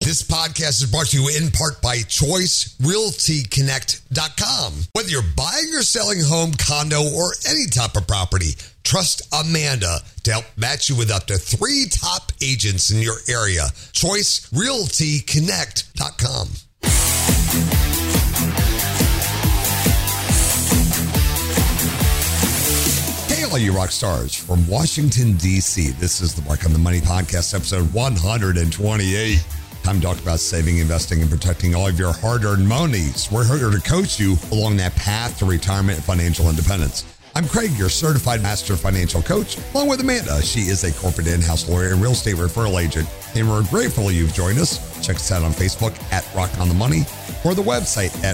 This podcast is brought to you in part by ChoiceRealtyConnect.com. Whether you're buying or selling a home, condo, or any type of property, trust Amanda to help match you with up to 3 top agents in your area. ChoiceRealtyConnect.com. Hey, all you rock stars from Washington, D.C. This is the Mark on the Money podcast, episode 128. Time to talk about saving, investing, and protecting all of your hard-earned monies. We're here to coach you along that path to retirement and financial independence. I'm Craig, your certified master financial coach, along with Amanda. She is a corporate in-house lawyer and real estate referral agent, and we're grateful you've joined us. Check us out on Facebook at Rock on the Money or the website at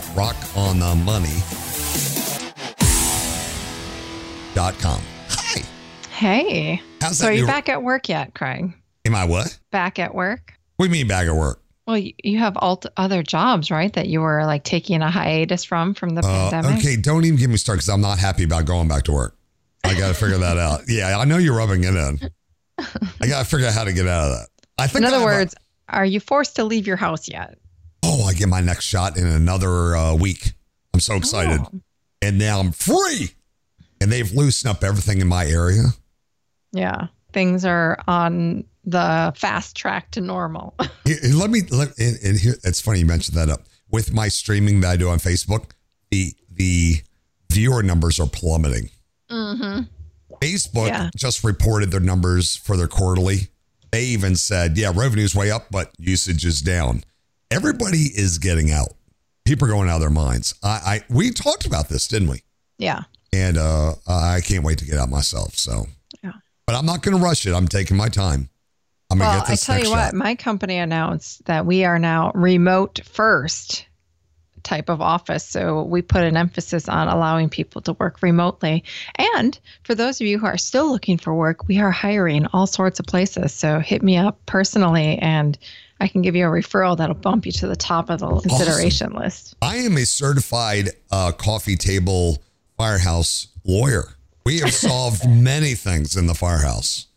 rockonthemoney.com. Hi. Hey. How's so that? are you back at work yet, Craig? Am I what? Back at work? What do you mean back at work? Well, you have other jobs, right? That you were like taking a hiatus from the pandemic. Okay, don't even get me started because I'm not happy about going back to work. I got to figure that out. Yeah, I know you're rubbing it in. I got to figure out how to get out of that. I think. In other words, are you forced to leave your house yet? Oh, I get my next shot in another week. I'm so excited. Oh. And now I'm free. And they've loosened up everything in my area. Yeah, things are on the fast track to normal. And here, it's funny you mentioned that up. With my streaming that I do on Facebook, the viewer numbers are plummeting. Mm-hmm. Facebook just reported their numbers for their quarterly. They even said, revenue's way up, but usage is down. Everybody is getting out. People are going out of their minds. We talked about this, didn't we? Yeah. And I can't wait to get out myself. So, but I'm not going to rush it. I'm taking my time. I'm going to get this I tell you what, my company announced that we are now remote first type of office. So we put an emphasis on allowing people to work remotely. And for those of you who are still looking for work, we are hiring all sorts of places. So hit me up personally and I can give you a referral that'll bump you to the top of the consideration list. I am a certified coffee table firehouse lawyer. We have solved many things in the firehouse.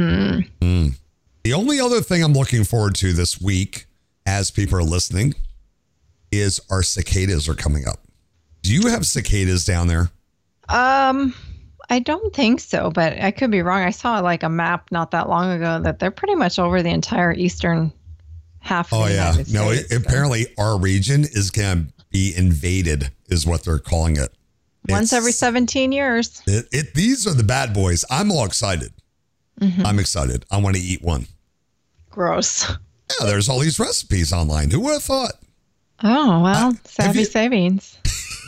The only other thing I'm looking forward to this week, as people are listening, is our cicadas are coming up. Do you have cicadas down there? I don't think so, but I could be wrong. I saw like a map not that long ago that they're pretty much over the entire eastern half of the United States. Apparently our region is going to be invaded, is what they're calling it. Once every 17 years. These are the bad boys. I'm all excited. Mm-hmm. I'm excited. I want to eat one. Gross. Yeah, there's all these recipes online. Who would have thought? Oh, well, savvy savings.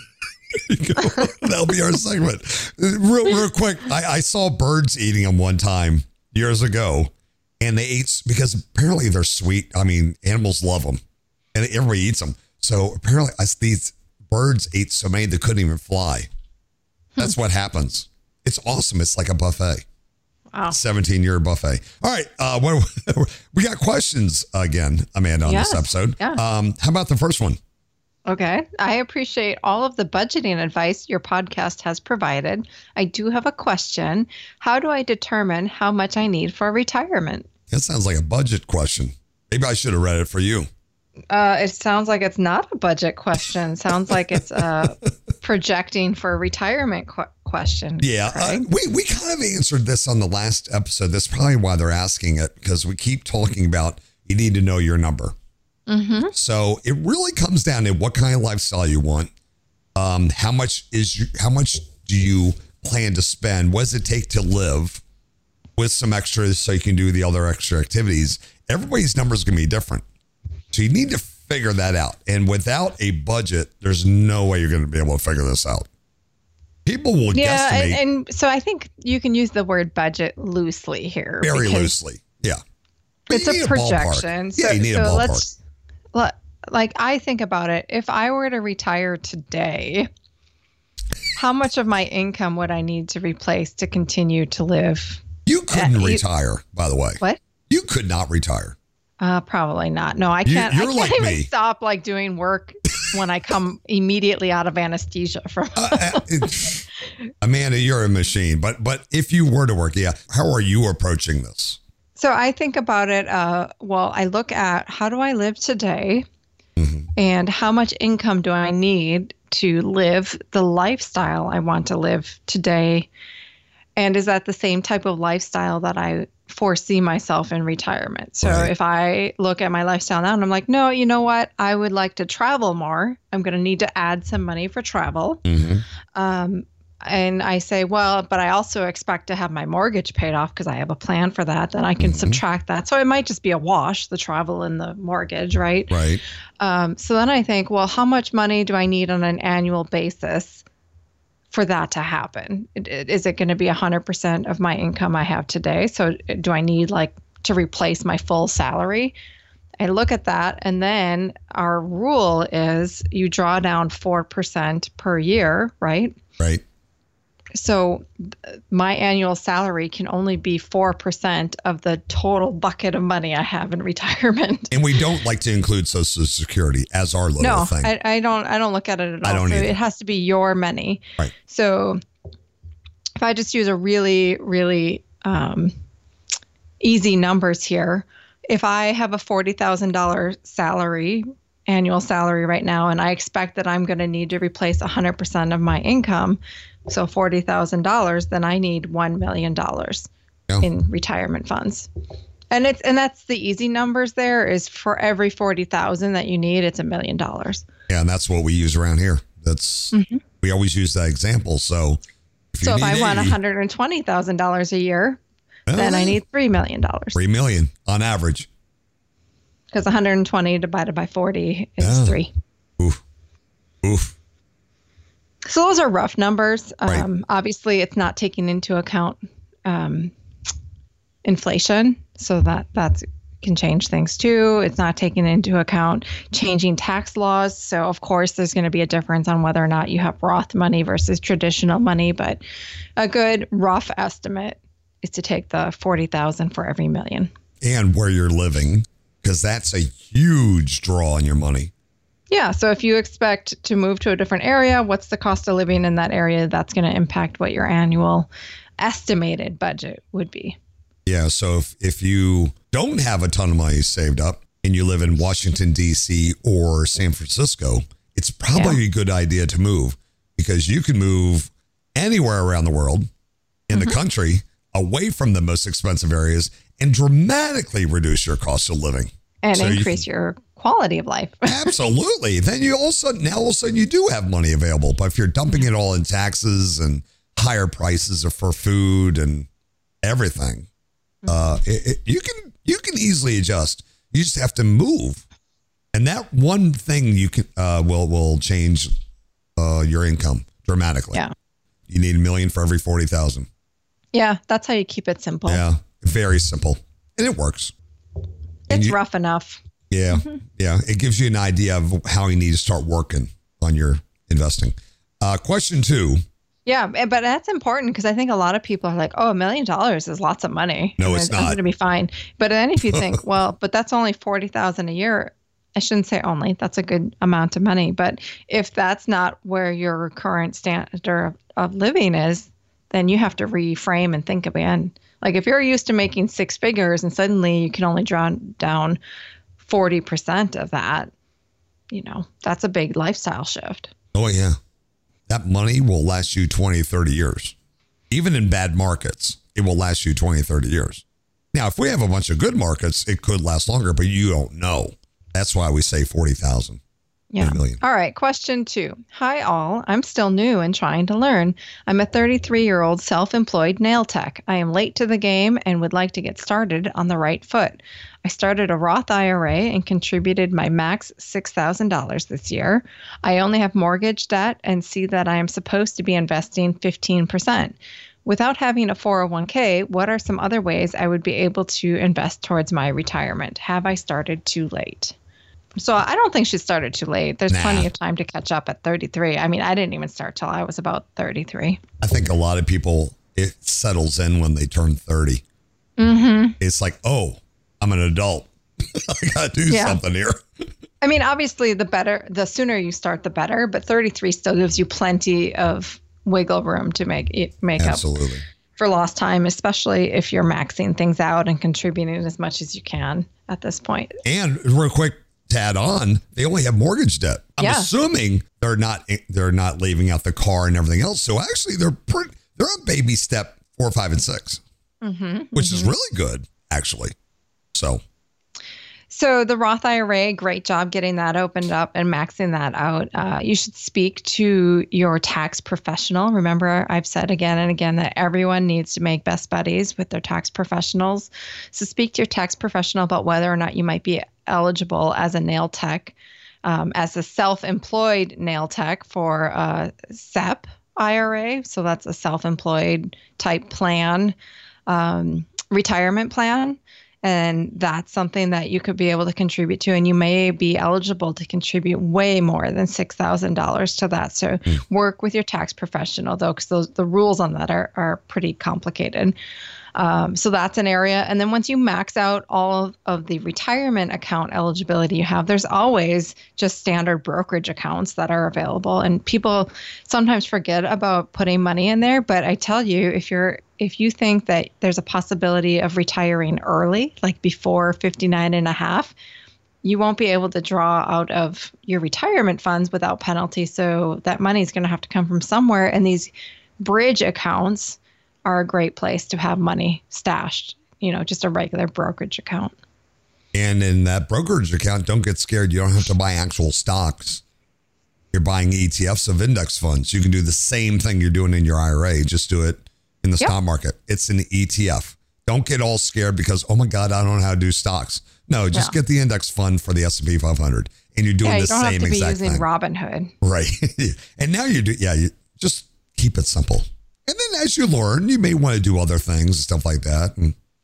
That'll be our segment. Real quick, I saw birds eating them one time years ago, and they ate, because apparently they're sweet. I mean, animals love them, and everybody eats them. So apparently these birds ate so many they couldn't even fly. That's what happens. It's awesome. It's like a buffet. Wow. 17-year buffet. All right. We got questions again, Amanda, on this episode. Yeah. How about the first one? Okay. I appreciate all of the budgeting advice your podcast has provided. I do have a question. How do I determine how much I need for retirement? That sounds like a budget question. Maybe I should have read it for you. It sounds like it's not a budget question. Sounds like it's projecting for a retirement question. Yeah, we kind of answered this on the last episode. That's probably why they're asking it, because we keep talking about you need to know your number. Mm-hmm. So it really comes down to what kind of lifestyle you want. How much do you plan to spend? What does it take to live with some extras so you can do the other extra activities? Everybody's number is going to be different. So you need to figure that out. And without a budget, there's no way you're going to be able to figure this out. People will guesstimate. Yeah, and so I think you can use the word budget loosely here. Very loosely, yeah. But it's a projection. Yeah, you need a ballpark. Like I think about it, if I were to retire today, how much of my income would I need to replace to continue to live? You couldn't retire, by the way. What? You could not retire. Probably not. No, I can't. I can't like even me. stop like doing work when I come immediately out of anesthesia from. Amanda, you're a machine. But if you were to work, how are you approaching this? So I think about it. Well, I look at how do I live today and how much income do I need to live the lifestyle I want to live today? And is that the same type of lifestyle that I foresee myself in retirement? So if I look at my lifestyle now and I'm like, no, you know what? I would like to travel more. I'm going to need to add some money for travel. And I say, well, but I also expect to have my mortgage paid off because I have a plan for that. Then I can subtract that. So it might just be a wash, the travel and the mortgage, right? Right. So then I think, well, how much money do I need on an annual basis for that to happen? Is it going to be 100% of my income I have today? So do I need like to replace my full salary? I look at that, and then our rule is you draw down 4% per year, right? Right. So my annual salary can only be 4% of the total bucket of money I have in retirement. And we don't like to include Social Security as our little thing. I don't look at it at all. I don't either. It has to be your money. Right. So if I just use a really, really easy numbers here, if I have a $40,000 salary, annual salary right now, and I expect that I'm going to need to replace 100% of my income, so $40,000, then I need $1 million in retirement funds. And that's the easy numbers there is for every 40,000 that you need, it's $1 million. Yeah, and that's what we use around here. That's we always use that example. So if I want $120,000 a year, then I need $3 million. $3 million on average. Because 120 divided by 40 is 3. Oof. So those are rough numbers. Right. Obviously, it's not taking into account inflation, so that can change things too. It's not taking into account changing tax laws. So of course, there's going to be a difference on whether or not you have Roth money versus traditional money. But a good rough estimate is to take the 40,000 for every million. And where you're living, because that's a huge draw on your money. Yeah. So if you expect to move to a different area, what's the cost of living in that area? That's going to impact what your annual estimated budget would be. Yeah. So if you don't have a ton of money saved up and you live in Washington, D.C. or San Francisco, it's probably a good idea to move because you can move anywhere around the world in the country away from the most expensive areas and dramatically reduce your cost of living. And increase your quality of life. Absolutely. Then all of a sudden you do have money available. But if you're dumping it all in taxes and higher prices for food and everything, you can easily adjust. You just have to move. And that one thing you can will change your income dramatically. Yeah. You need $1 million for every 40,000. Yeah, that's how you keep it simple. Yeah, very simple. And it works. It's rough enough. Yeah. Yeah. It gives you an idea of how you need to start working on your investing. Question 2. Yeah. But that's important because I think a lot of people are like, oh, $1 million is lots of money. No, it's not. I'm going to be fine. But then if you think, well, but that's only $40,000 a year. I shouldn't say only. That's a good amount of money. But if that's not where your current standard of living is, then you have to reframe and think again. Like if you're used to making 6 figures and suddenly you can only draw down 40% of that, that's a big lifestyle shift. Oh, yeah. That money will last you 20, 30 years. Even in bad markets, it will last you 20, 30 years. Now, if we have a bunch of good markets, it could last longer, but you don't know. That's why we say 40,000. Yeah. All right. Question 2. Hi, all. I'm still new and trying to learn. I'm a 33-year-old self-employed nail tech. I am late to the game and would like to get started on the right foot. I started a Roth IRA and contributed my max $6,000 this year. I only have mortgage debt and see that I am supposed to be investing 15%. Without having a 401k, what are some other ways I would be able to invest towards my retirement? Have I started too late? So I don't think she started too late. There's plenty of time to catch up at 33. I mean, I didn't even start till I was about 33. I think a lot of people, it settles in when they turn 30. It's like, oh, I'm an adult. I got to do something here. I mean, obviously, the sooner you start, the better. But 33 still gives you plenty of wiggle room to make Absolutely. for lost time, especially if you're maxing things out and contributing as much as you can at this point. And real quick to add on, they only have mortgage debt. I'm assuming they're not leaving out the car and everything else. So actually they're on baby step 4, 5, and 6, which is really good, actually. So the Roth IRA, great job getting that opened up and maxing that out. You should speak to your tax professional. Remember, I've said again and again that everyone needs to make best buddies with their tax professionals. So speak to your tax professional about whether or not you might be eligible as a nail tech, as a self-employed nail tech for a SEP IRA. So that's a self-employed type plan, retirement plan. And that's something that you could be able to contribute to. And you may be eligible to contribute way more than $6,000 to that. So work with your tax professional, though, because the rules on that are pretty complicated. So that's an area. And then once you max out all of the retirement account eligibility you have, there's always just standard brokerage accounts that are available. And people sometimes forget about putting money in there. But I tell you, if you think that there's a possibility of retiring early, like before 59 and a half, you won't be able to draw out of your retirement funds without penalty. So that money is going to have to come from somewhere. And these bridge accounts are a great place to have money stashed, just a regular brokerage account. And in that brokerage account, don't get scared. You don't have to buy actual stocks. You're buying ETFs of index funds. You can do the same thing you're doing in your IRA. Just do it in the stock market. It's an ETF. Don't get all scared because, oh my God, I don't know how to do stocks. No, just get the index fund for the S&P 500 and you're doing the same exact thing. You don't have to be using Robinhood. Right. And now you just keep it simple. And then as you learn, you may want to do other things and stuff like that.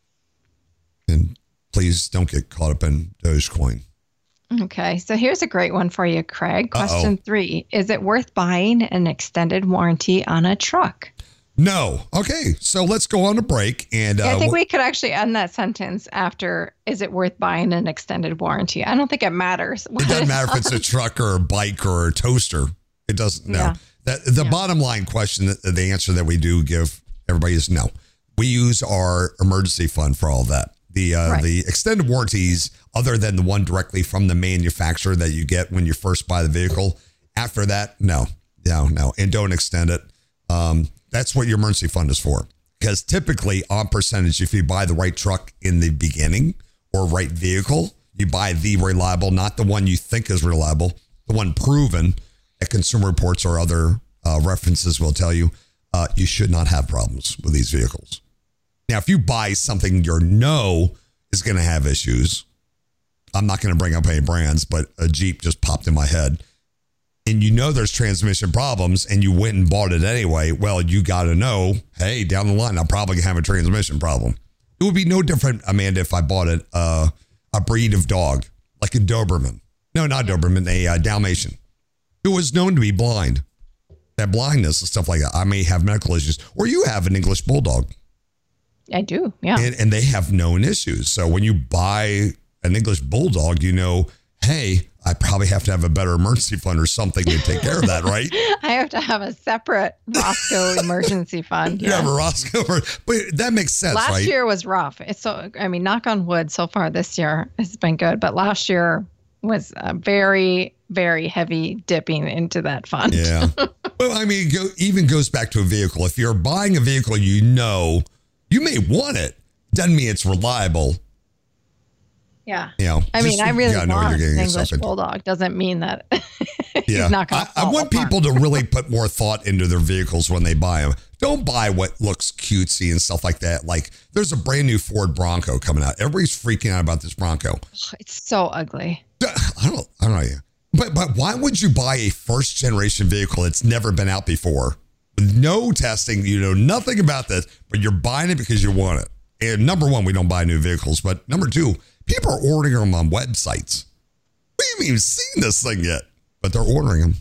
And please don't get caught up in Dogecoin. Okay. So here's a great one for you, Craig. Question 3. Is it worth buying an extended warranty on a truck? No. Okay. So let's go on a break. And I think we could actually end that sentence after, is it worth buying an extended warranty? I don't think it matters. It doesn't matter if it's a truck or a bike or a toaster. It doesn't. No. Yeah. The bottom line question, the answer that we do give everybody is no. We use our emergency fund for all that. The extended warranties, other than the one directly from the manufacturer that you get when you first buy the vehicle, after that, no. And don't extend it. That's what your emergency fund is for. Because typically on percentage, if you buy the right truck in the beginning or right vehicle, you buy the reliable, not the one you think is reliable, the one proven. Consumer Reports or other references will tell you you should not have problems with these vehicles. Now, if you buy something you know is going to have issues, I'm not going to bring up any brands, but a Jeep just popped in my head. And there's transmission problems and you went and bought it anyway. Well, you got to know, hey, down the line, I'm probably going to have a transmission problem. It would be no different, Amanda, if I bought a breed of dog, like a Doberman. No, not Doberman, a Dalmatian. Who was known to be blind, that blindness and stuff like that. I may have medical issues, or you have an English Bulldog. I do, yeah. And they have known issues. So when you buy an English Bulldog, hey, I probably have to have a better emergency fund or something to take care of that, right? I have to have a separate Roscoe emergency fund. Yeah, a Roscoe, but that makes sense, right? Last year was rough. Knock on wood, so far this year has been good, but last year was very, very heavy dipping into that fund. Yeah. Well, even goes back to a vehicle. If you're buying a vehicle, you may want it. Doesn't mean it's reliable. Yeah. I really want an English Bulldog. Doesn't mean that he's not going to I want people to really put more thought into their vehicles when they buy them. Don't buy what looks cutesy and stuff like that. Like there's a brand new Ford Bronco coming out. Everybody's freaking out about this Bronco. It's so ugly. I don't know. But why would you buy a first generation vehicle that's never been out before? With no testing, nothing about this, but you're buying it because you want it. And number one, we don't buy new vehicles. But number two, people are ordering them on websites. We haven't even seen this thing yet, but they're ordering them.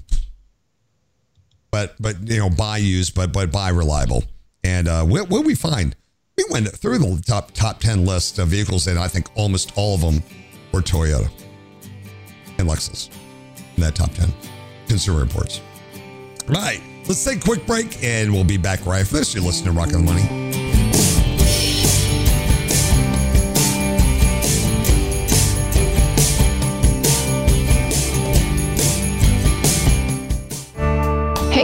But buy used, but buy reliable. And what we find, we went through the top 10 list of vehicles, and I think almost all of them were Toyota and Lexus in that top 10. Consumer Reports. Right. Let's take a quick break, and we'll be back right after this. You're listening to Rock on the Money.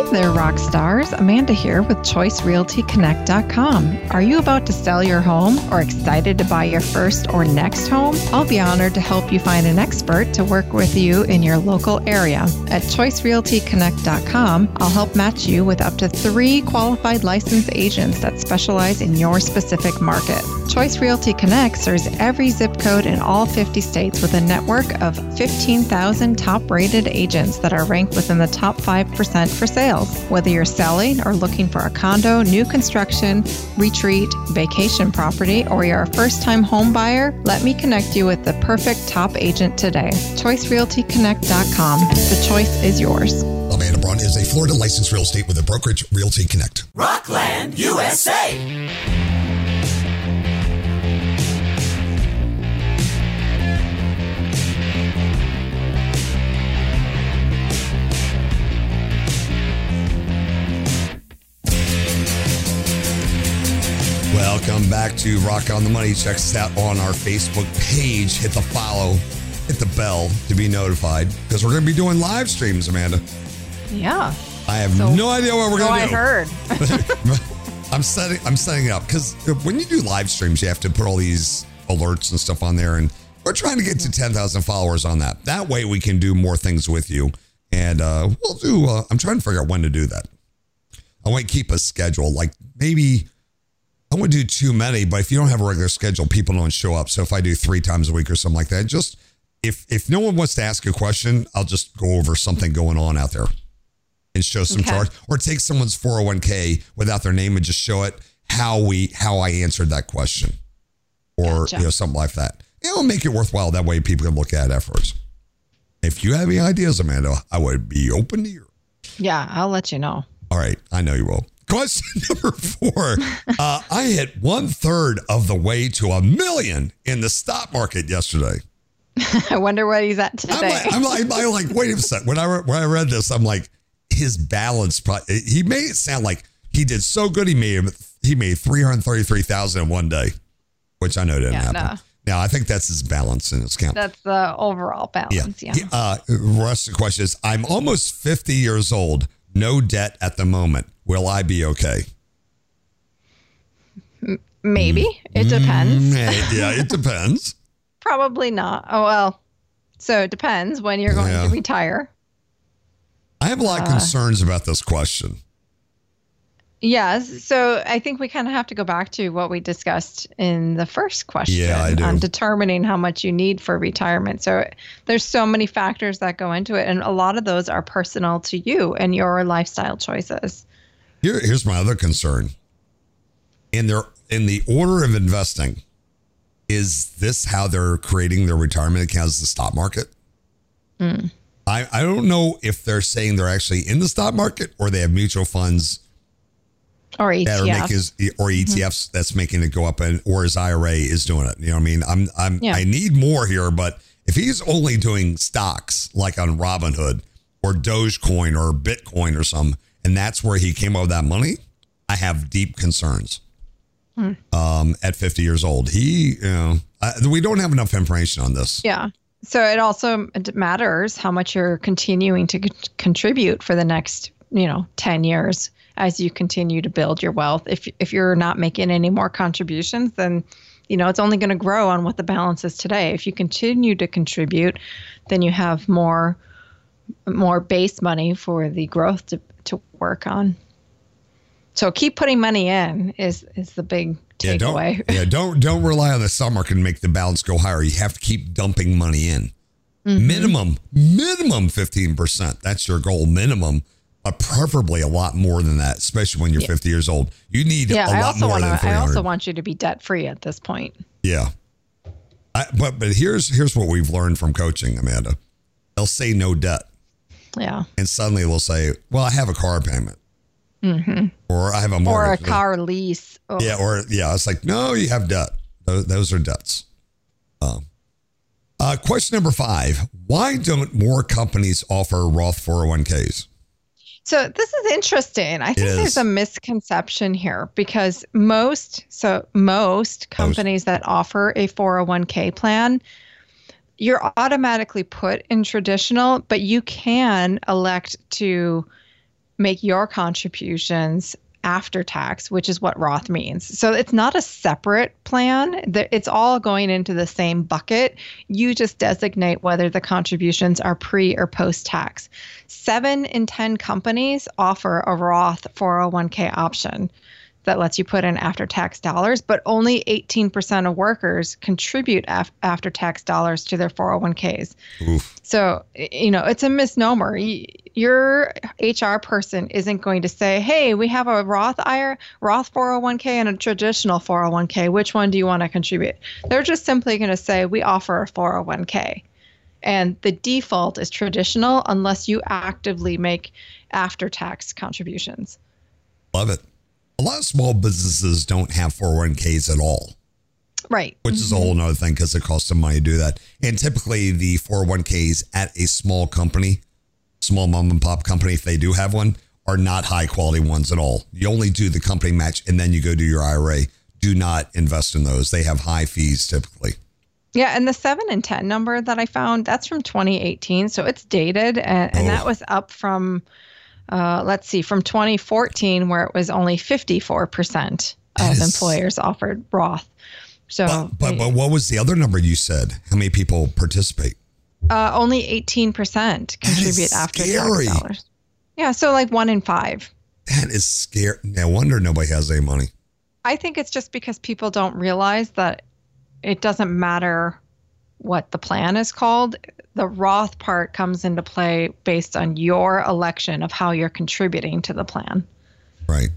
there, rock stars. Amanda here with ChoiceRealtyConnect.com. Are you about to sell your home or excited to buy your first or next home? I'll be honored to help you find an expert to work with you in your local area. At ChoiceRealtyConnect.com, I'll help match you with up to 3 qualified licensed agents that specialize in your specific market. Choice Realty Connect serves every zip code in all 50 states with a network of 15,000 top-rated agents that are ranked within the top 5% for sales. Whether you're selling or looking for a condo, new construction, retreat, vacation property, or you're a first-time home buyer, let me connect you with the perfect top agent today. ChoiceRealtyConnect.com. The choice is yours. Amanda Braun is a Florida licensed real estate with a brokerage, Realty Connect. Rockland, USA. Welcome back to Rock on the Money. Check us out on our Facebook page. Hit the follow, hit the bell to be notified because we're going to be doing live streams, Amanda. Yeah. I have no idea what we're going to do. I heard. I'm setting it up because when you do live streams, you have to put all these alerts and stuff on there, and we're trying to get to 10,000 followers on that. That way, we can do more things with you, and we'll do. I'm trying to figure out when to do that. I want to keep a schedule, like maybe. I wouldn't do too many, but if you don't have a regular schedule, people don't show up. So if I do 3 times a week or something like that, just if no one wants to ask a question, I'll just go over something going on out there and show some charts, or take someone's 401k without their name and just show it how I answered that question, or something like that. It'll make it worthwhile. That way people can look at it afterwards. If you have any ideas, Amanda, I would be open to hear. Yeah, I'll let you know. All right, I know you will. Question number 4. I hit 1/3 of the way to $1 million in the stock market yesterday. I wonder what he's at today. I'm like, wait a second. When I read this, I'm like, his balance. He made it sound like he did so good. He made $333,000 in one day, which I know didn't happen. No. Now I think that's his balance in his account. That's the overall balance. Yeah. The rest of the question is: I'm almost 50 years old, no debt at the moment. Will I be okay? Maybe. It depends. Yeah, it depends. Probably not. Oh, well, so it depends when you're going to retire. I have a lot of concerns about this question. Yes. So I think we kind of have to go back to what we discussed in the first question on determining how much you need for retirement. So there's so many factors that go into it, and a lot of those are personal to you and your lifestyle choices. Here's my other concern. In the order of investing, is this how they're creating their retirement accounts, the stock market? I don't know if they're saying they're actually in the stock market or they have mutual funds or ETFs or ETFs that's making it go up, or his IRA is doing it. You know what I mean? I need more here, but if he's only doing stocks like on Robinhood or Dogecoin or Bitcoin or something, and that's where he came up with that money, I have deep concerns. At 50 years old, we don't have enough information on this. Yeah. So it also matters how much you're continuing to contribute for the next, 10 years as you continue to build your wealth. If you're not making any more contributions, then, it's only going to grow on what the balance is today. If you continue to contribute, then you have more base money for the growth to work on. So keep putting money in is the big takeaway. Don't rely on the stock market to make the balance go higher. You have to keep dumping money in. Minimum 15%. That's your goal, minimum. But preferably a lot more than that, especially when you're 50 years old. You need a lot more than 300. I also want you to be debt free at this point. Yeah. But here's what we've learned from coaching, Amanda. They'll say no debt. Yeah. And suddenly they'll say, well, I have a car payment. Or I have a mortgage. Or a car lease. Oh. Yeah. It's like, no, you have debt. Those are debts. Question number 5. Why don't more companies offer Roth 401ks? So this is interesting. I think there's a misconception here because most companies that offer a 401k plan, you're automatically put in traditional, but you can elect to make your contributions after tax, which is what Roth means. So it's not a separate plan. It's all going into the same bucket. You just designate whether the contributions are pre or post tax. 7 in 10 companies offer a Roth 401k option that lets you put in after-tax dollars, but only 18% of workers contribute after-tax dollars to their 401ks. Oof. So, it's a misnomer. Your HR person isn't going to say, hey, we have a Roth 401k and a traditional 401k. Which one do you want to contribute? They're just simply going to say, we offer a 401k. And the default is traditional unless you actively make after-tax contributions. Love it. A lot of small businesses don't have 401ks at all. Right. Which is a whole nother thing because it costs them money to do that. And typically the 401ks at a small company, small mom and pop company, if they do have one, are not high quality ones at all. You only do the company match and then you go do your IRA. Do not invest in those. They have high fees typically. Yeah. And the 7 in 10 number that I found, that's from 2018. So it's dated. And that was up from, from 2014, where it was only 54% of employers offered Roth. So, but what was the other number you said? How many people participate? Only 18% contribute after tax dollars. Yeah, so like 1 in 5. That is scary. No wonder nobody has any money. I think it's just because people don't realize that it doesn't matter what the plan is called. The Roth part comes into play based on your election of how you're contributing to the plan. Right.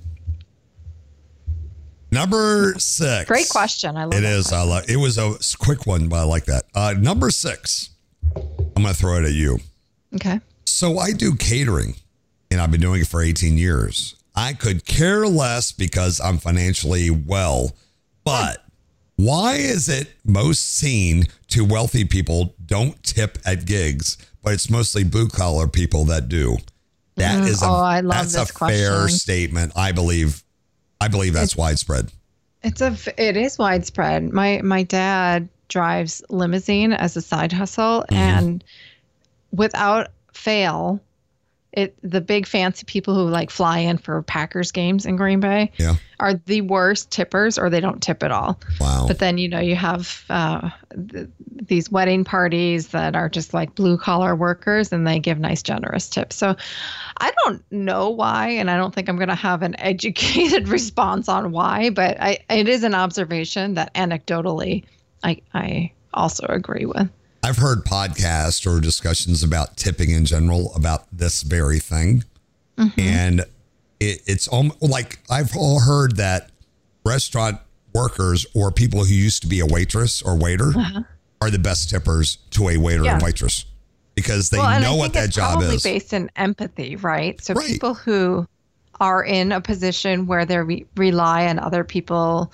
Number 6. Great question. I love it. It is. It was a quick one, but I like that. Number 6. I'm going to throw it at you. Okay. So I do catering, and I've been doing it for 18 years. I could care less because I'm financially well, but why is it most seen to wealthy people don't tip at gigs, but it's mostly blue collar people that do? That is I love this question. Fair statement. I believe that's widespread. It is widespread. My dad drives limousine as a side hustle, and without fail, the big fancy people who like fly in for Packers games in Green Bay are the worst tippers, or they don't tip at all. Wow. But then, you have these wedding parties that are just like blue collar workers, and they give nice, generous tips. So I don't know why, and I don't think I'm going to have an educated response on why, but it is an observation that anecdotally I also agree with. I've heard podcasts or discussions about tipping in general about this very thing. And it's like I've all heard that restaurant workers or people who used to be a waitress or waiter are the best tippers to a waiter and waitress because they know what that job is. Probably based in empathy, right? So people who are in a position where they rely on other people's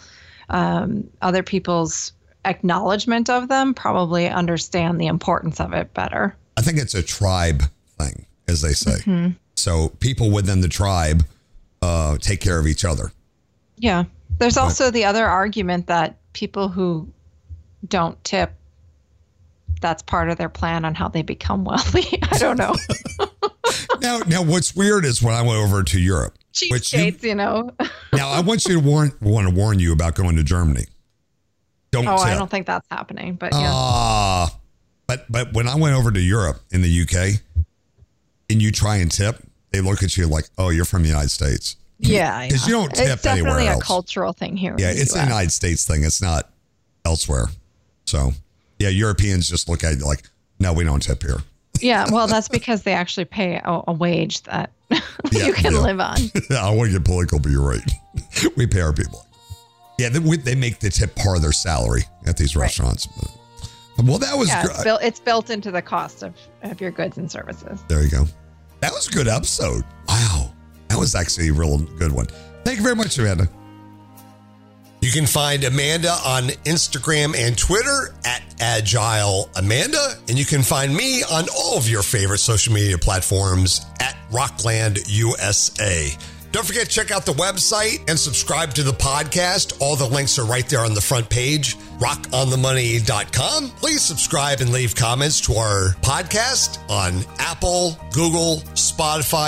acknowledgement of them probably understand the importance of it better. I think it's a tribe thing, as they say. So people within the tribe take care of each other. Yeah. There's also the other argument that people who don't tip, that's part of their plan on how they become wealthy. I don't know. Now what's weird is when I went over to Europe. Cheapskates, Now I want you to warn you about going to Germany. Don't tip. I don't think that's happening, but yeah. But when I went over to Europe in the UK and you try and tip, they look at you like, oh, you're from the United States. Yeah. Because you don't tip anywhere else. It's definitely a cultural thing here. Yeah, it's a United States thing. It's not elsewhere. So, yeah, Europeans just look at you like, no, we don't tip here. Yeah, well, that's because they actually pay a wage that you can live on. I want to get political, but you're right. We pay our people. Yeah, they make the tip part of their salary at these restaurants. Well, that was good. It's built into the cost of your goods and services. There you go. That was a good episode. Wow. That was actually a real good one. Thank you very much, Amanda. You can find Amanda on Instagram and Twitter at Agile Amanda. And you can find me on all of your favorite social media platforms at Rockland USA. Don't forget to check out the website and subscribe to the podcast. All the links are right there on the front page, rockonthemoney.com. Please subscribe and leave comments to our podcast on Apple, Google, Spotify,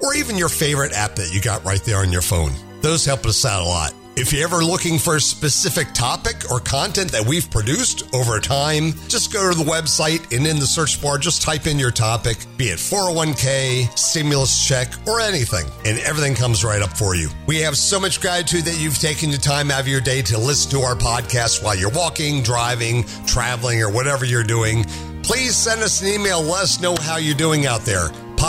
or even your favorite app that you got right there on your phone. Those help us out a lot. If you're ever looking for a specific topic or content that we've produced over time, just go to the website and in the search bar, just type in your topic, be it 401k, stimulus check, or anything, and everything comes right up for you. We have so much gratitude that you've taken the time out of your day to listen to our podcast while you're walking, driving, traveling, or whatever you're doing. Please send us an email. Let us know how you're doing out there.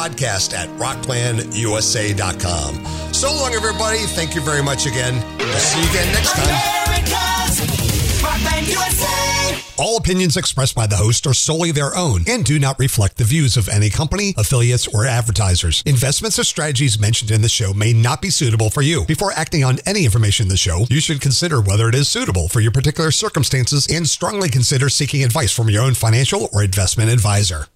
podcast@rocklandusa.com. So long, everybody. Thank you very much again. We'll see you again next time. America's Rockland, USA. All opinions expressed by the host are solely their own and do not reflect the views of any company, affiliates, or advertisers. Investments or strategies mentioned in the show may not be suitable for you. Before acting on any information in the show, you should consider whether it is suitable for your particular circumstances and strongly consider seeking advice from your own financial or investment advisor.